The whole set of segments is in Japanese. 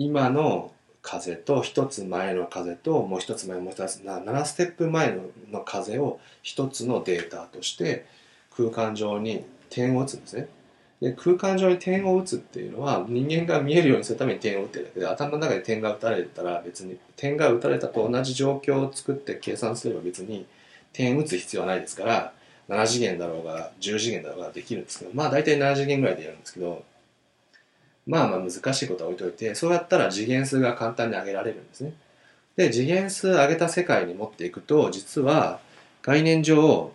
今の風と一つ前の風ともう一つ前もう一つ7ステップ前の風を一つのデータとして空間上に点を打つんですね。で空間上に点を打つっていうのは人間が見えるようにするために点を打ってるだけで、頭の中で点が打たれたら別に点が打たれたと同じ状況を作って計算すれば別に点打つ必要はないですから、7次元だろうが10次元だろうができるんですけど、まあ大体7次元ぐらいでやるんですけど、まあまあ難しいことは置いといて、そうやったら次元数が簡単に上げられるんですね。で次元数上げた世界に持っていくと、実は概念上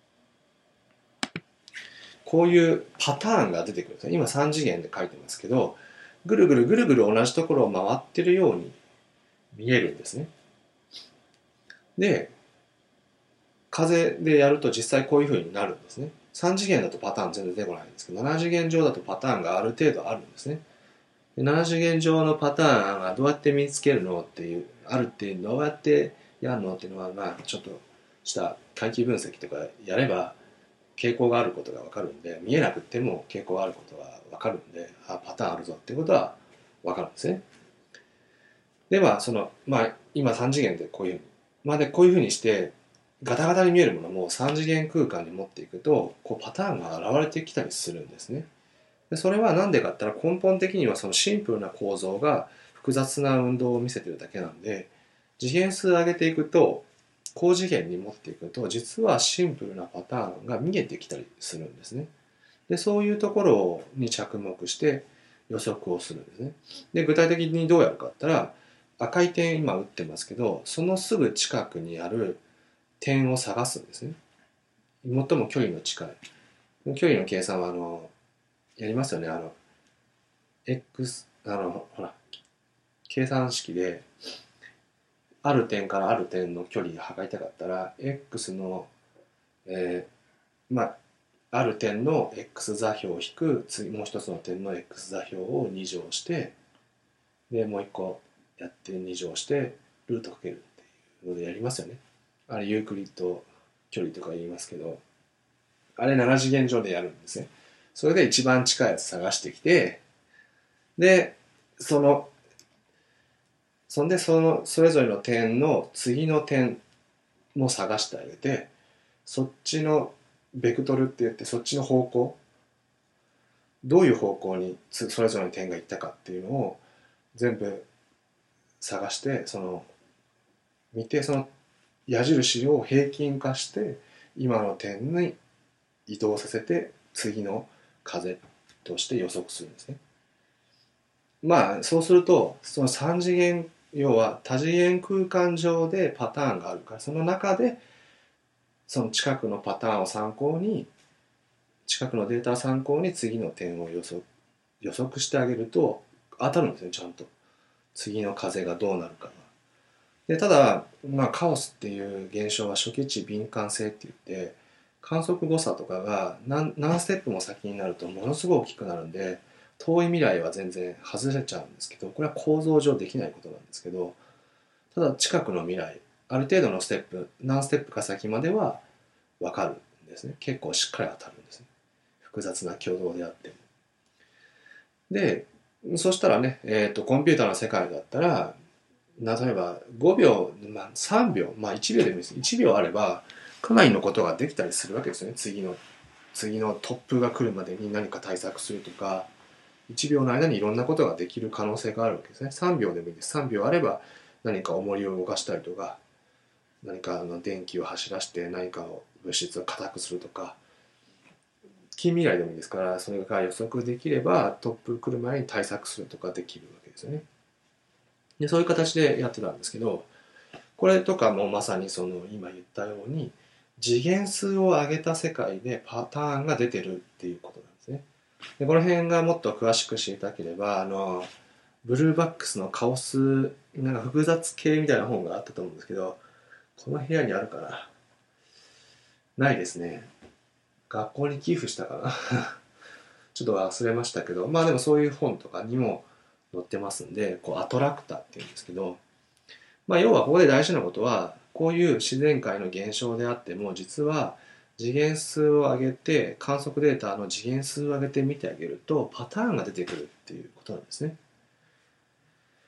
こういうパターンが出てくるんですね。今3次元で書いてますけど、ぐるぐるぐるぐる同じところを回ってるように見えるんですね。で風でやると実際こういう風になるんですね。3次元だとパターン全然出てこないんですけど、7次元上だとパターンがある程度あるんですね。で7次元上のパターンがどうやって見つけるのっていう、あるっていうどうやってやるのっていうのは、まあちょっとした回帰分析とかやれば傾向があることが分かるんで、見えなくても傾向があることが分かるんで、あ、パターンあるぞっていうことは分かるんですね。では今3次元でこういうふうに、でこういうふうにしてガタガタに見えるものも3次元空間に持っていくと、こうパターンが現れてきたりするんですね。でそれは何でかって言ったら、根本的にはそのシンプルな構造が複雑な運動を見せてるだけなんで、次元数上げていくと、高次元に持っていくと、実はシンプルなパターンが見えてきたりするんですね。でそういうところに着目して予測をするんですね。で具体的にどうやるかって言ったら、赤い点今打ってますけど、そのすぐ近くにある点を探すんですね。最も距離の近い距離の計算はやりますよね。X ほら計算式である点からある点の距離を測りたかったら、 X の、えある点の X 座標を引く次もう一つの点の X 座標を2乗して、でもう一個やって2乗してルートかけるっていうのでやりますよね。あれユークリッド距離とか言いますけど、あれ7次元上でやるんですね。それで一番近いやつ探してきて、でそのそれぞれの点の次の点も探してあげて、そっちのベクトルって言って、そっちの方向、どういう方向にそれぞれの点が行ったかっていうのを全部探して、見て、その矢印を平均化して今の点に移動させて次の風として予測するんですね。そうすると、その3次元、要は多次元空間上でパターンがあるから、その中でその近くのパターンを参考に、近くのデータを参考に次の点を予測してあげると当たるんですね、ちゃんと。次の風がどうなるかが。でただ、カオスっていう現象は初期値敏感性って言って、観測誤差とかが何ステップも先になるとものすごい大きくなるんで、遠い未来は全然外れちゃうんですけど、これは構造上できないことなんですけど、ただ近くの未来、ある程度のステップ、何ステップか先までは分かるんですね。結構しっかり当たるんですね。複雑な挙動であっても。でそしたらね、コンピューターの世界だったら、例えば5秒、3秒、1秒でもいいです。1秒あればかなりのことができたりするわけですよね。次の突風が来るまでに何か対策するとか、1秒の間にいろんなことができる可能性があるわけですね。3秒でもいいです。3秒あれば何か重りを動かしたりとか、何か電気を走らせて何かを物質を硬くするとか、近未来でもいいですから、それが予測できれば突風来る前に対策するとかできるわけですよね。でそういう形でやってたんですけど、これとかもまさにその今言ったように次元数を上げた世界でパターンが出てるっていうことなんですね。でこの辺がもっと詳しく知りたければ、ブルーバックスのカオスなんか複雑系みたいな本があったと思うんですけど、この部屋にあるかな、ないですね。学校に寄付したかなちょっと忘れましたけど、でもそういう本とかにも載ってますんで、こうアトラクターっていうんですけど、要はここで大事なことは、こういう自然界の現象であっても、実は次元数を上げて、観測データの次元数を上げて見てあげるとパターンが出てくるっていうことなんですね。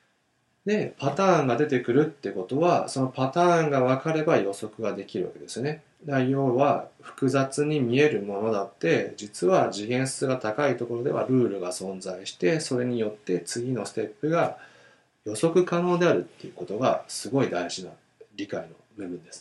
でパターンが出てくるってことはそのパターンが分かれば予測ができるわけですよね。だから要は複雑に見えるものだって実は次元数が高いところではルールが存在してそれによって次のステップが予測可能であるっていうことがすごい大事な理解の部分です。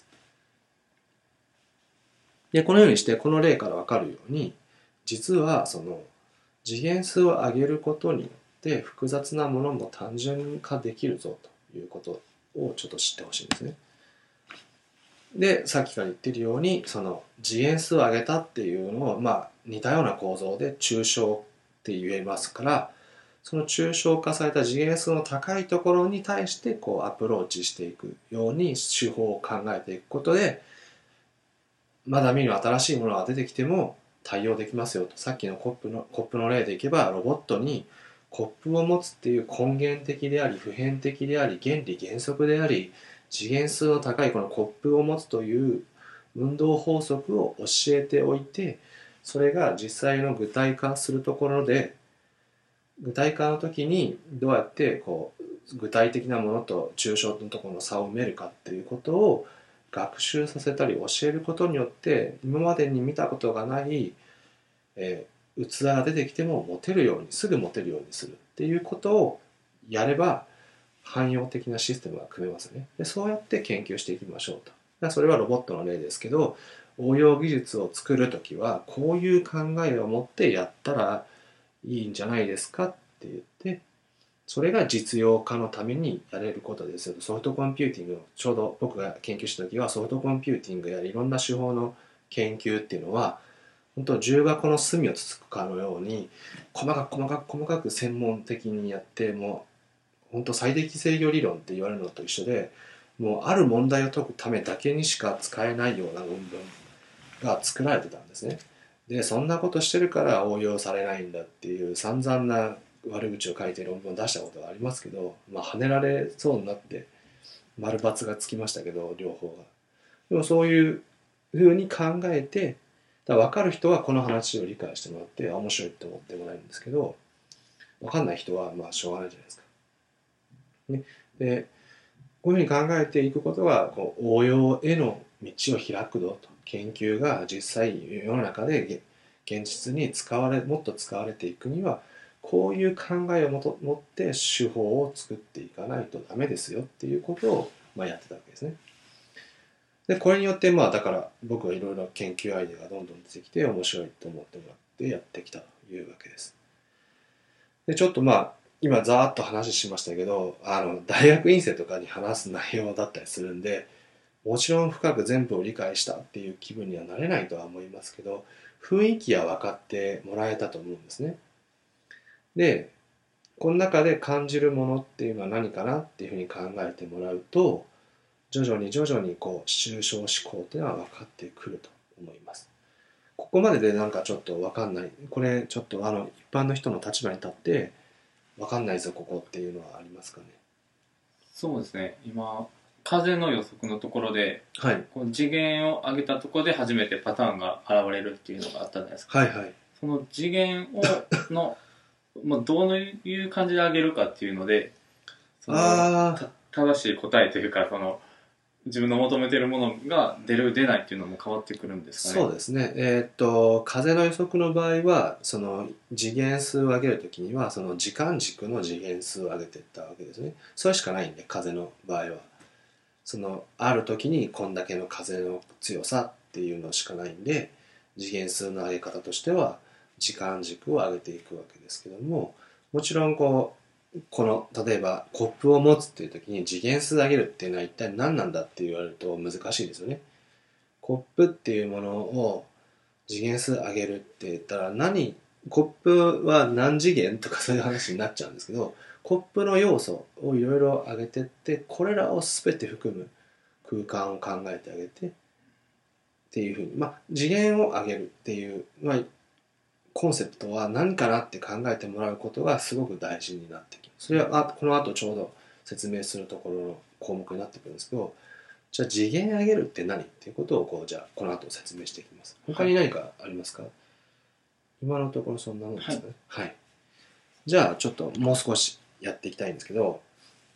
でこのようにしてこの例から分かるように実はその次元数を上げることによって複雑なものも単純化できるぞということをちょっと知ってほしいんですね。でさっきから言ってるようにその次元数を上げたっていうのを似たような構造で抽象って言えますからその抽象化された次元数の高いところに対してこうアプローチしていくように手法を考えていくことでまだ見ぬ新しいものが出てきても対応できますよと。さっきのコップの例でいけばロボットにコップを持つっていう根源的であり普遍的であり原理原則であり次元数の高いこのコップを持つという運動法則を教えておいてそれが実際の具体化するところで具体化の時にどうやってこう具体的なものと抽象のところの差を埋めるかっていうことを学習させたり教えることによって今までに見たことがない、器が出てきても持てるようにすぐ持てるようにするっていうことをやれば汎用的なシステムが組めますね。でそうやって研究していきましょうと。それはロボットの例ですけど応用技術を作るときはこういう考えを持ってやったらいいんじゃないですかって言ってそれが実用化のためにやれることですよ。ソフトコンピューティングのちょうど僕が研究した時はソフトコンピューティングやいろんな手法の研究っていうのは本当重箱の隅をつつくかのように細かく専門的にやってもう本当最適制御理論って言われるのと一緒でもうある問題を解くためだけにしか使えないような論文が作られてたんですね。でそんなことしてるから応用されないんだっていう散々な悪口を書いて論文を出したことがありますけど、跳ねられそうになって丸×がつきましたけど両方が。でもそういうふうに考えて分かる人はこの話を理解してもらって面白いって思ってもらえるんですけど分かんない人はしょうがないじゃないですか。ね、でこういうふうに考えていくことがこう応用への道を開くぞと。研究が実際世の中で現実にもっと使われていくにはこういう考えを持って手法を作っていかないとダメですよっていうことをやってたわけですね。でこれによってだから僕はいろいろ研究アイデアがどんどん出てきて面白いと思ってもらってやってきたというわけです。でちょっと今ざーっと話しましたけど大学院生とかに話す内容だったりするんでもちろん深く全部を理解したっていう気分にはなれないとは思いますけど雰囲気は分かってもらえたと思うんですね。でこの中で感じるものっていうのは何かなっていうふうに考えてもらうと徐々にこう抽象思考っていうのは分かってくると思います。ここまででなんかちょっと分かんないこれちょっと一般の人の立場に立って分かんないぞここっていうのはありますかね。 そうですね今風の予測のところで、 はい、 こう次元を上げたところで初めてパターンが現れるっていうのがあったじゃないですか。 はいはい、 その次元のどういう感じで上げるかっていうのでその正しい答えというか自分の求めているものが出る出ないっていうのも変わってくるんですかね。 そうですね。風の予測の場合はその次元数を上げるときにはその時間軸の次元数を上げていったわけですね。それしかないんで風の場合はそのある時にこんだけの風の強さっていうのしかないんで次元数の上げ方としては時間軸を上げていくわけですけどももちろんこの例えばコップを持つっていう時に次元数上げるっていうのは一体何なんだって言われると難しいですよね。コップっていうものを次元数上げるって言ったらコップは何次元とかそういう話になっちゃうんですけどコップの要素をいろいろ上げてってこれらを全て含む空間を考えてあげてっていうふうに次元を上げるっていう、コンセプトは何かなって考えてもらうことがすごく大事になってきます。それはこの後ちょうど説明するところの項目になってくるんですけどじゃあ次元上げるって何っていうことをじゃあこの後説明していきます。他に何かありますか？今のところそんなもんですかね。はい。じゃあちょっともう少しやっていきたいんですけど、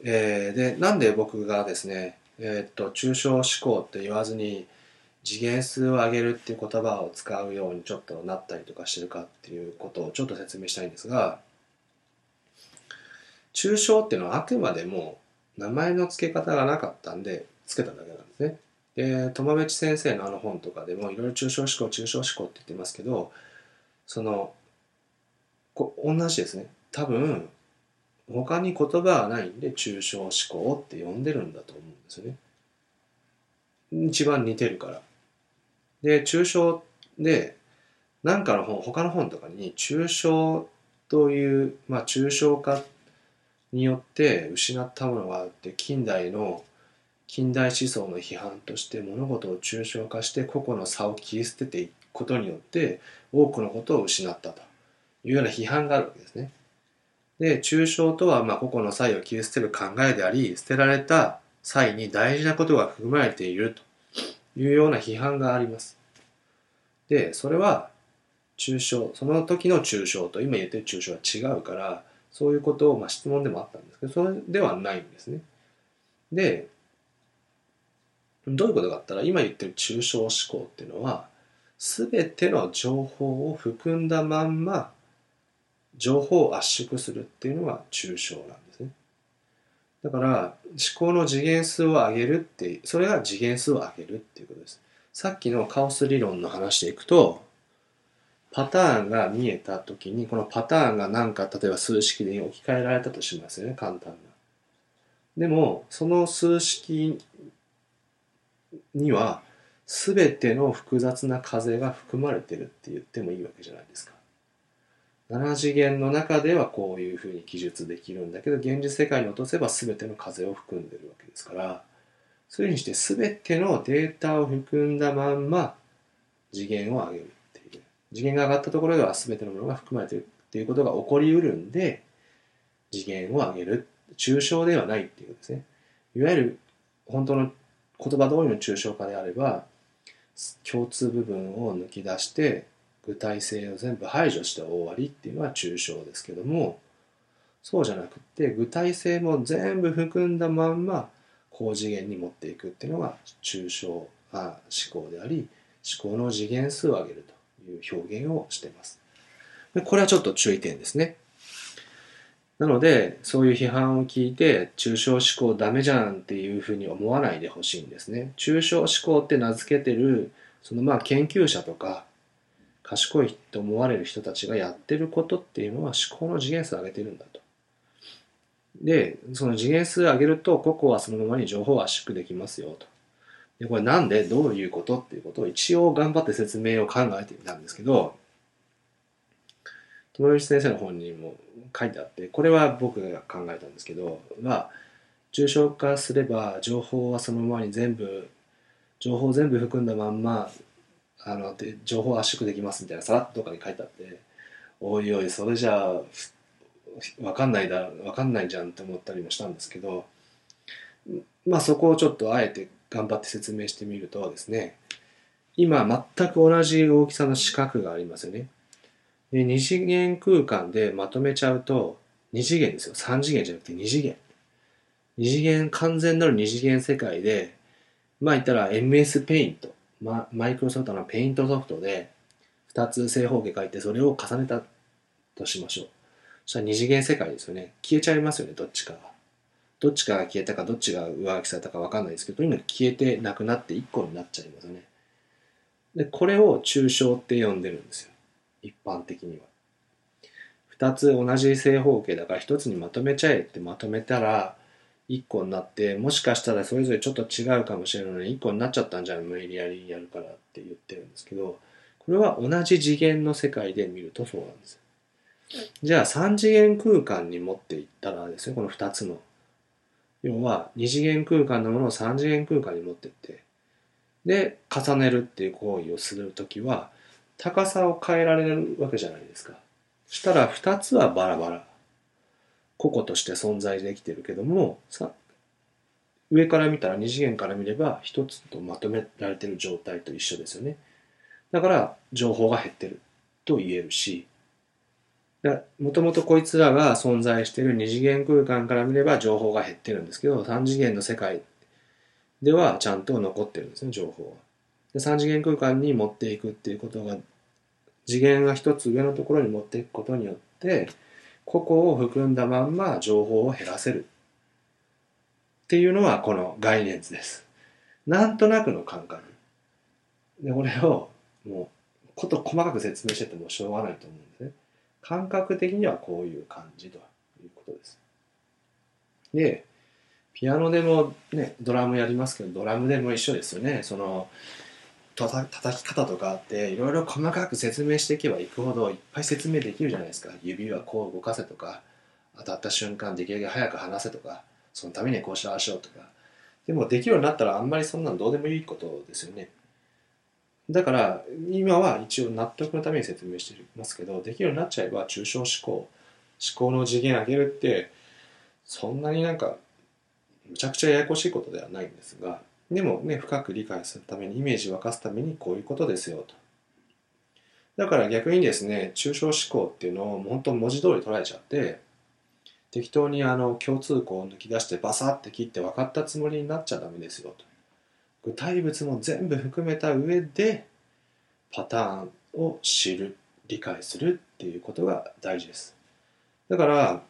で、なんで僕がですね、抽象思考って言わずに次元数を上げるっていう言葉を使うようにちょっとなったりとかしてるかっていうことをちょっと説明したいんですが、抽象っていうのはあくまでも名前の付け方がなかったんで付けただけなんですね。で、友部先生の本とかでもいろいろ抽象思考、抽象思考って言ってますけど、その、同じですね。多分、他に言葉はないんで抽象思考って呼んでるんだと思うんですよね。一番似てるから。で、抽象で、なんかの本、他の本とかに抽象という、抽象化によって失ったものがあって、近代思想の批判として物事を抽象化して個々の差を切り捨てていくことによって多くのことを失ったというような批判があるわけですね。で、抽象とは個々の差異を切り捨てる考えであり、捨てられた差異に大事なことが含まれているというような批判があります。で、それは抽象、その時の抽象と今言ってる抽象は違うから、そういうことを質問でもあったんですけど、それではないんですね。で、どういうことかって言ったら、今言ってる抽象思考っていうのは、すべての情報を含んだまんま、情報を圧縮するっていうのが抽象なんですね。だから、思考の次元数を上げるっていう、それが次元数を上げるっていうことです。さっきのカオス理論の話でいくと、パターンが見えたときに、このパターンが何か、例えば数式で置き換えられたとしますよね、簡単な。でも、その数式には、すべての複雑な風が含まれてるって言ってもいいわけじゃないですか。7次元の中ではこういうふうに記述できるんだけど、現実世界に落とせばすべての風を含んでるわけですから、そういうふうにしてすべてのデータを含んだまんま次元を上げるっていう。次元が上がったところではすべてのものが含まれているっていうことが起こりうるんで、次元を上げる。抽象ではないっていうことですね。いわゆる本当の言葉通りの抽象化であれば、共通部分を抜き出して具体性を全部排除して終わりっていうのは抽象ですけども、そうじゃなくって具体性も全部含んだまんま高次元に持っていくっていうのが抽象思考であり、思考の次元数を上げるという表現をしています。でこれはちょっと注意点ですね。なので、そういう批判を聞いて、抽象思考ダメじゃんっていうふうに思わないでほしいんですね。抽象思考って名付けてる、研究者とか、賢いと思われる人たちがやってることっていうのは思考の次元数を上げてるんだと。で、その次元数を上げると、個々はそのままに情報を圧縮できますよと。で、これなんでどういうことっていうことを一応頑張って説明を考えてみたんですけど、友吉先生の本にも書いてあって、これは僕が考えたんですけど、抽象化すれば情報はそのままに情報を全部含んだまんま、で情報を圧縮できますみたいなさらっとどっかに書いてあって、おいおい、それじゃあ、わかんないじゃんって思ったりもしたんですけど、そこをちょっとあえて頑張って説明してみるとですね、今全く同じ大きさの四角がありますよね。で、二次元空間でまとめちゃうと、二次元ですよ。三次元じゃなくて二次元。二次元、完全なる二次元世界で、言ったら MS ペイント、マイクロソフトのペイントソフトで、二つ正方形書いてそれを重ねたとしましょう。そしたら二次元世界ですよね。消えちゃいますよね、どっちかが。どっちかが消えたか、どっちが上書きされたかわかんないですけど、とにかく消えてなくなって一個になっちゃいますよね。で、これを抽象って呼んでるんですよ。一般的には。二つ同じ正方形だから一つにまとめちゃえってまとめたら、一個になって、もしかしたらそれぞれちょっと違うかもしれないのに、一個になっちゃったんじゃん、無理やりやるからって言ってるんですけど、これは同じ次元の世界で見るとそうなんです。じゃあ三次元空間に持っていったらですね、この二つの。要は二次元空間のものを三次元空間に持っていって、で、重ねるっていう行為をするときは、高さを変えられるわけじゃないですか。そしたら二つはバラバラ。個々として存在できてるけども、上から見たら二次元から見れば一つとまとめられてる状態と一緒ですよね。だから情報が減ってると言えるし、 もともとこいつらが存在している二次元空間から見れば情報が減ってるんですけど、三次元の世界ではちゃんと残ってるんですね、情報は。で、三次元空間に持っていくっていうことが、次元が一つ上のところに持っていくことによって、個々を含んだまんま情報を減らせるっていうのはこの概念図です。なんとなくの感覚。で、これをもうこと細かく説明しててもしょうがないと思うんですね。感覚的にはこういう感じということです。で、ピアノでもね、ドラムやりますけど、ドラムでも一緒ですよね。叩き方とかあって、いろいろ細かく説明していけばいくほどいっぱい説明できるじゃないですか。指はこう動かせとか、当たった瞬間できるだけ早く離せとか、そのためにこうしようとか。でもできるようになったらあんまりそんなのどうでもいいことですよね。だから今は一応納得のために説明していますけど、できるようになっちゃえば抽象思考の次元上げるってそんなになんかむちゃくちゃややこしいことではないんですが、でもね、深く理解するためにイメージを沸かすためにこういうことですよと。だから逆にですね、抽象思考っていうのを本当文字通り捉えちゃって、適当に共通項を抜き出してバサッて切って分かったつもりになっちゃダメですよと。具体物も全部含めた上でパターンを知る、理解するっていうことが大事です。だから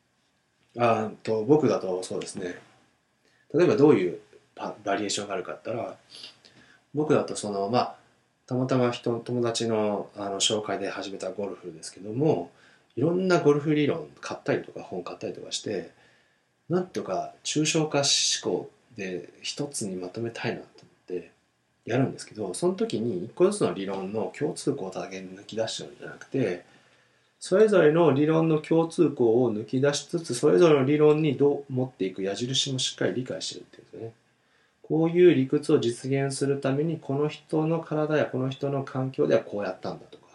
僕だとそうですね、例えばどういうバリエーションがあるかって言ったら、僕だとたまたま友達の紹介で始めたゴルフですけども、いろんなゴルフ理論買ったりとか本買ったりとかして、なんとか抽象化思考で一つにまとめたいなと思ってやるんですけど、その時に一個ずつの理論の共通項だけ抜き出しちゃうんじゃなくて、それぞれの理論の共通項を抜き出しつつ、それぞれの理論にどう持っていく矢印もしっかり理解してるっていうんですね。こういう理屈を実現するために、この人の体やこの人の環境ではこうやったんだとか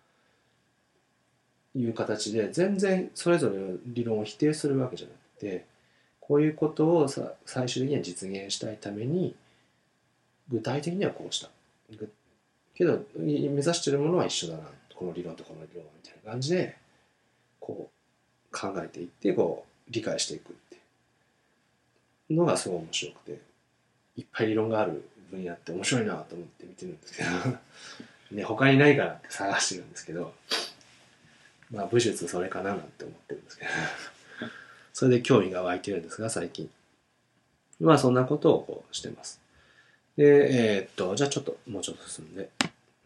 いう形で、全然それぞれの理論を否定するわけじゃなくて、こういうことを最終的には実現したいために、具体的にはこうした。けど、目指しているものは一緒だな。この理論とこの理論みたいな感じで、こう考えていって、理解していくっていうのがすごい面白くて、いっぱい理論がある分野って面白いなと思って見てるんですけどね、他にないからって探してるんですけど、武術それかななんて思ってるんですけどそれで興味が湧いてるんですが、最近そんなことをしてます。で、じゃあちょっともうちょっと進んで、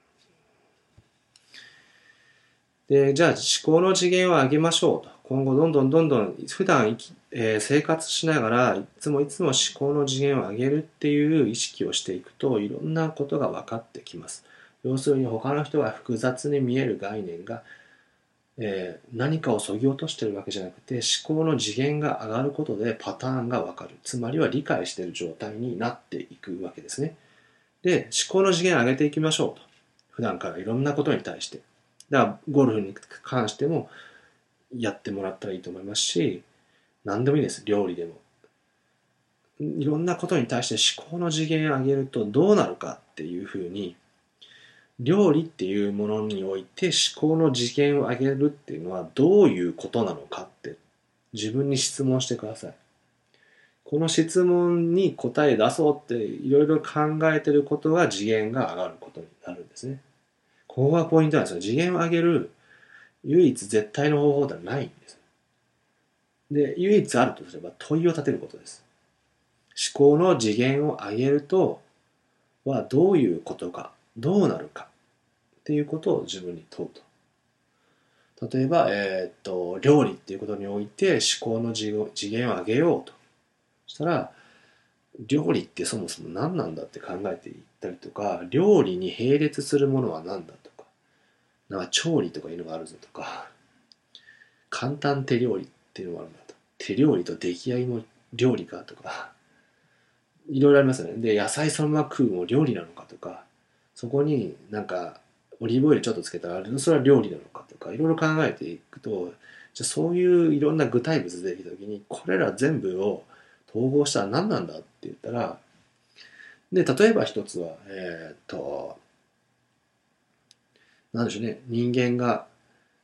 じゃあ思考の次元を上げましょうと。今後どんどん普段生活しながらいつも思考の次元を上げるっていう意識をしていくと、いろんなことが分かってきます。要するに他の人が複雑に見える概念が、何かを削ぎ落としてるわけじゃなくて、思考の次元が上がることでパターンが分かる。つまりは理解している状態になっていくわけですね。で、思考の次元を上げていきましょうと。普段からいろんなことに対して。だからゴルフに関してもやってもらったらいいと思いますし、何でもいいです。料理でも。いろんなことに対して思考の次元を上げるとどうなるかっていうふうに、料理っていうものにおいて思考の次元を上げるっていうのはどういうことなのかって自分に質問してください。この質問に答え出そうっていろいろ考えてることが次元が上がることになるんですね。ここがポイントなんですよ。次元を上げる唯一絶対の方法ではないんです。で、唯一あるとすれば問いを立てることです。思考の次元を上げるとはどういうことか、どうなるかっていうことを自分に問うと。例えば、料理っていうことにおいて思考の次元を上げようとしたら、料理ってそもそも何なんだって考えていったりとか、料理に並列するものは何だとか、なんか調理とかいうのがあるぞとか、簡単手料理っていうのがあるんだと。手料理と出来合いも料理かとか、いろいろありますよね。で、野菜そのまま食うも料理なのかとか、そこになんかオリーブオイルちょっとつけたら、それは料理なのかとか、いろいろ考えていくと、じゃあそういういろんな具体物出てきたときに、これら全部を統合したら何なんだって言ったら、で、例えば一つは、なんでしょうね、人間が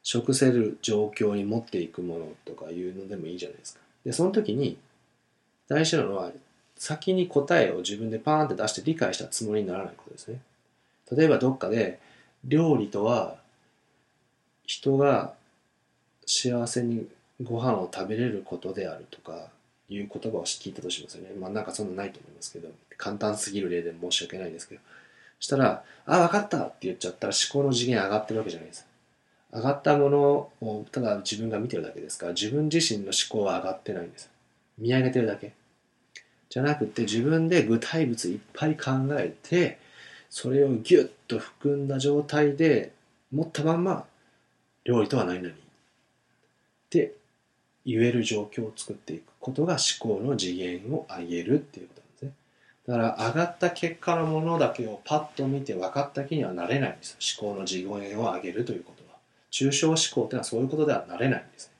食せる状況に持っていくものとかいうのでもいいじゃないですか。でその時に大事なのは先に答えを自分でパーンって出して理解したつもりにならないことですね。例えばどっかで料理とは人が幸せにご飯を食べれることであるとかいう言葉を聞いたとしますよね。まあなんかそんなないと思いますけど、簡単すぎる例で申し訳ないんですけど、そしたら、あ、分かったって言っちゃったら思考の次元上がってるわけじゃないです。上がったものをただ自分が見てるだけですから、自分自身の思考は上がってないんです。見上げてるだけ。じゃなくて自分で具体物いっぱい考えて、それをギュッと含んだ状態で持ったまんま料理とは何々って言える状況を作っていくことが思考の次元を上げるっていうことなんですね。だから上がった結果のものだけをパッと見て分かった気にはなれないんです。思考の次元を上げるということは。抽象思考っていうのはそういうことではなれないんですね。